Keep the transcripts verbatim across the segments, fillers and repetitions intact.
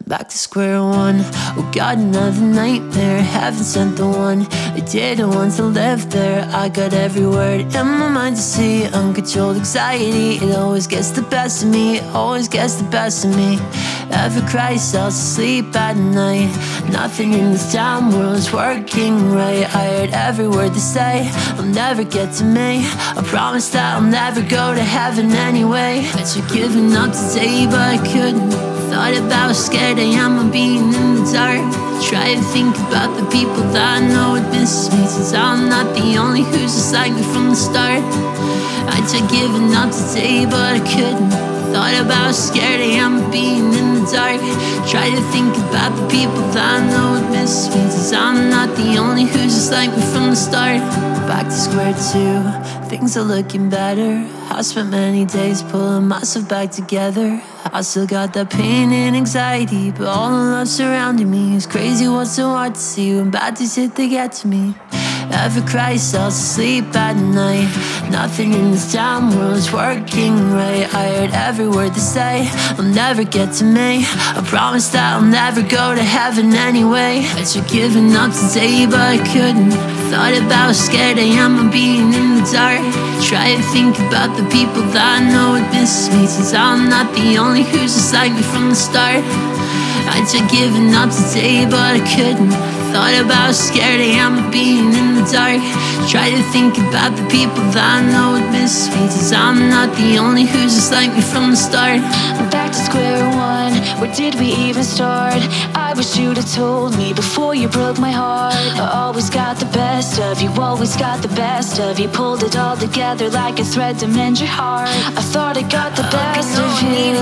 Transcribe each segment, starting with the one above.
Back to square one. Oh God, another nightmare. Haven't sent the one I didn't want to live there. I got every word in my mind to see. Uncontrolled anxiety, it always gets the best of me. Always gets the best of me. Ever cry yourself to sleep at night. Nothing in this damn world is working right. I heard every word they say. I'll never get to me. I promise that I'll never go to heaven anyway. I tried giving up today, but I couldn't. Thought about how scared I am of being in the dark. Try to think about the people that I know would miss me, since I'm not the only who's just like me from the start. I tried giving up today, but I couldn't. Thought about how scared I am of being in the dark. Try to think about the people that I know would miss me, since I'm not the only who's just like me from the start. Back to square two, things are looking better. I spent many days pulling myself back together. I still got that pain and anxiety, but all the love surrounding me is crazy. What's so hard to see when bad things hit, they get to me. Ever cry yourself to sleep at night. Nothing in this damn world is working right. I heard every word they say. I'll never get to me. I promise that I'll never go to heaven anyway. I tried giving up today, but I couldn't. Thought about how scared I am of being in the dark. Try to think about the people that I know would miss me, since I'm not the only who's just like me from the start. I tried giving up today, but I couldn't. Thought about how scared I am of being in the dark. Try to think about the people that I know would miss me, since I'm not the only who's just like me from the start. Back to square one, where did we even start? I wish you'd have told me before you broke my heart. I always got the best of you, always got the best of you. Pulled it all together like a thread to mend your heart. I thought I got the best of you.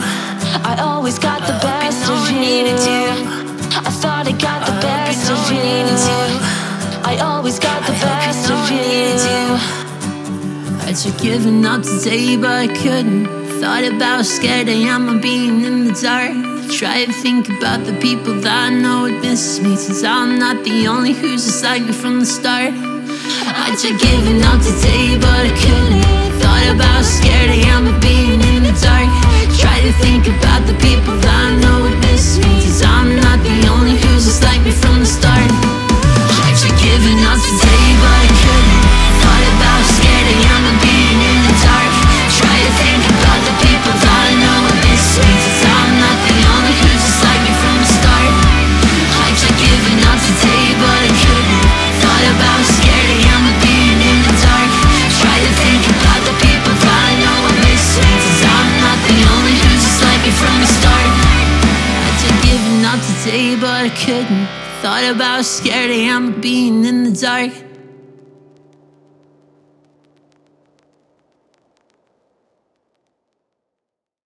I always got the best of you. I thought I got the best of you. I always got the best of you. I tried giving up today, but I couldn't. Thought about how scared I am of being in the dark. Try to think about the people that I know would miss me, since I'm not the only who's just like me from the start. I tried giving up today, but I couldn't. Thought about how scared I am of being in the dark. Try to think about the people that I know would miss me, since I'm not the only who's just like me from the start. I tried giving up today, but I couldn't. Thought about how scared I am of being in the dark. Try to think about the people that I know would miss me, since I'm not the only who's just like me from the start. I tried giving up today, but I couldn't. Thought about how scared I am of being in the dark. Try to think about the people that I know would miss me, since I'm not the only who's just like me from the start. I tried giving up today, but I couldn't. Thought about how scared I am of being in the dark.